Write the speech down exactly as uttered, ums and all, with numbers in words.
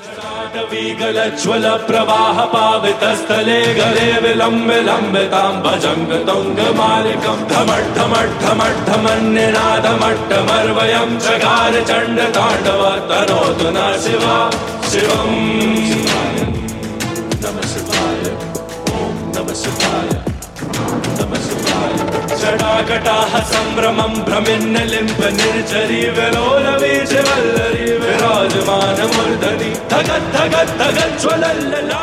जटाटवीगलज्ज्वल प्रवाह पावितस्थले गले विलम्बे लम्बितां भजङ्ग तुङ्गमालिकं धमड्ढमड्ढमड्ढमन्निनादमट्टमर्वयं चकार चण्डताण्डव तनोतु न शिवा शिवम् नमः शिवाय ॐ नमः शिवाय नमः शिवाय जटाकटाः सम्भ्रमं भ्रमिन्नलिम्ब निर्झरी विलोलवीचिवल्लरी विराजमानमूर्धनि धगद् धगद् धगज्ज्वलल्लला।